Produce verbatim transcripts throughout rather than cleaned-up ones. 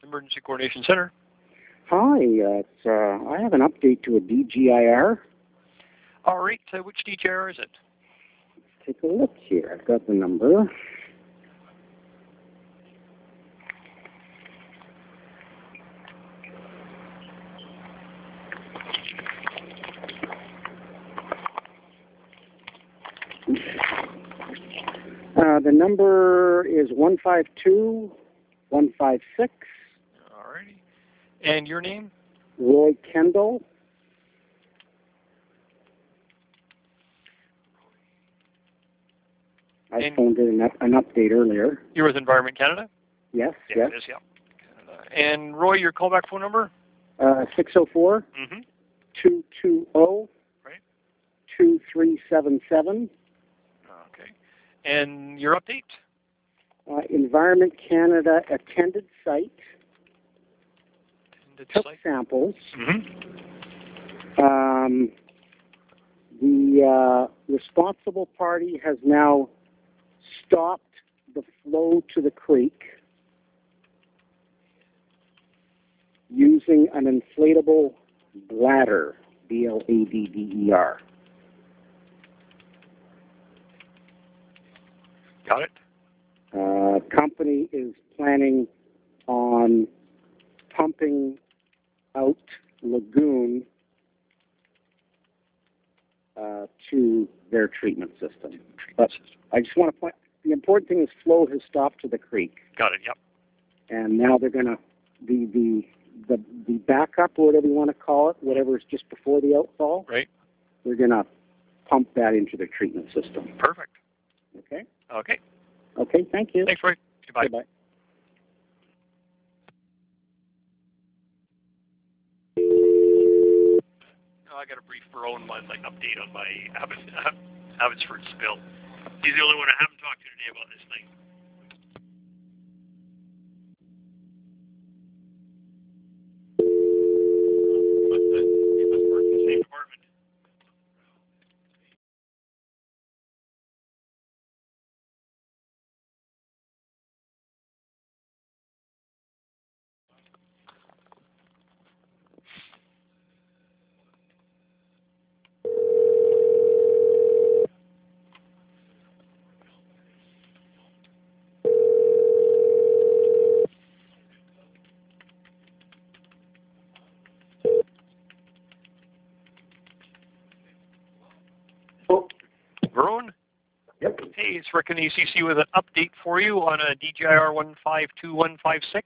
Emergency Coordination Center. Hi, uh, it's, uh, I have an update to a D G I R. All right, uh, which D G I R is it? Take a look here. I've got the number. Uh, the number is one five two one five six. All righty. And your name? Roy Kendall. I and phoned in an, an update earlier. You're with Environment Canada? Yes, yeah, yes. It is, yeah. Canada. And Roy, your callback phone number? Uh, six oh four, Mm-hmm. two two zero, Right. two three seven seven. Okay. And your update? Uh, Environment Canada attended site, Attended took site. samples. Mm-hmm. Um, the uh, responsible party has now stopped the flow to the creek using an inflatable bladder, B L A D D E R. Got it. Uh, company is planning on pumping out lagoon uh, to their treatment system. But I just want to point, the important thing is flow has stopped to the creek. Got it, yep. And now they're going to, the, the, the, the backup, or whatever you want to call it, whatever is just before the outfall, Right. they're going to pump that into their treatment system. Perfect. Okay? Okay. Okay, thank you. Thanks, Roy. Goodbye. Goodbye. I got a brief Barone my like update on my Abbots, Abbotsford spill. He's the only one I haven't talked to today about this thing. Must, uh, he must work in the same department. Oh. Barone? Yep. Hey, it's Rick in the A C C with an update for you on a D G I R one five two one five six.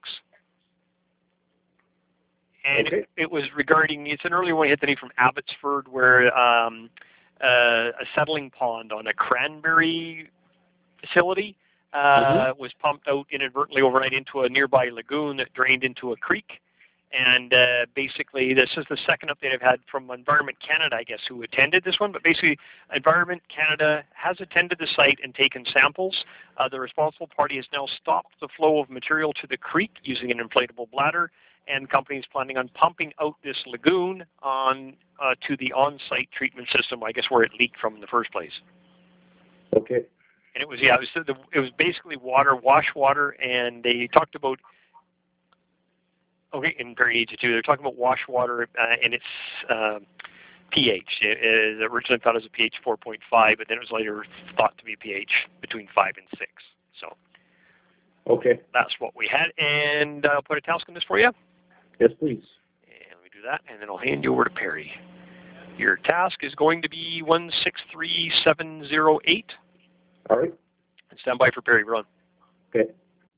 And Okay. it, it was regarding, it's an earlier one hit today from Abbotsford where um, uh, a settling pond on a cranberry facility uh, Mm-hmm. was pumped out inadvertently overnight into a nearby lagoon that drained into a creek. And uh, basically, this is the second update I've had from Environment Canada, I guess, who attended this one. But basically, Environment Canada has attended the site and taken samples. Uh, the responsible party has now stopped the flow of material to the creek using an inflatable bladder, and company is planning on pumping out this lagoon on uh, to the on-site treatment system, I guess, where it leaked from in the first place. Okay. And it was, yeah, it was, the, it was basically water, wash water, and they talked about, okay, in very easy too, they're talking about wash water uh, and its uh, pH. It, it originally thought it was a pH four point five, but then it was later thought to be pH between five and six. So Okay. that's what we had. And I'll uh, put a task on this for you. Yes, please. And let me do that, and then I'll hand you over to Perry. Your task is going to be one six three seven zero eight. All right. And stand by for Perry. We're on. Okay.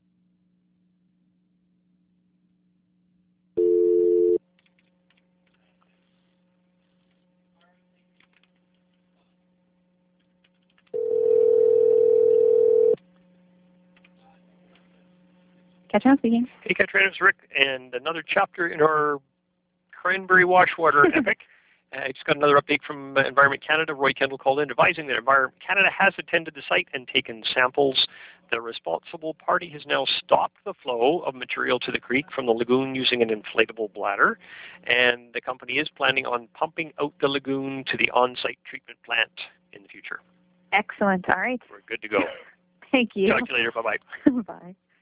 Katrina speaking. Hey, Katrina, it's Rick, and another chapter in our cranberry wash water epic. I uh, just got another update from uh, Environment Canada. Roy Kendall called in advising that Environment Canada has attended the site and taken samples. The responsible party has now stopped the flow of material to the creek from the lagoon using an inflatable bladder, and the company is planning on pumping out the lagoon to the on-site treatment plant in the future. Excellent. All right. We're good to go. Thank you. Talk to you later. Bye-bye. Bye.